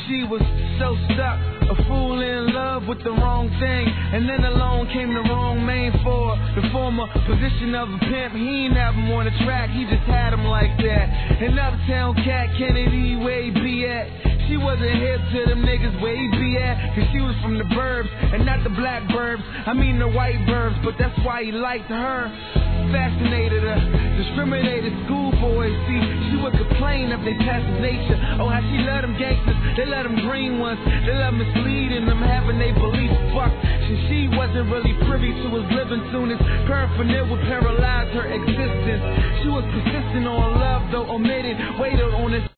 she was so stuck, a fool in love with the wrong thing. And then along came the wrong man for the former position of a pimp. He ain't have him on the track, he just had him like that. An uptown cat, Kennedy, where he be at? She wasn't hip to them niggas where he be at, cause she was from the burbs, and not the black burbs, I mean the white burbs, but that's why he liked her. Fascinated her, discriminated schoolboys. See, she would complain of their passive nature. Oh, how she love them gangsters, they love them green ones, they love misleading them, having they beliefs fucked. She wasn't really privy to his living soon as paraphernalia would paralyze her existence. She was persistent on love, though omitted, waited on his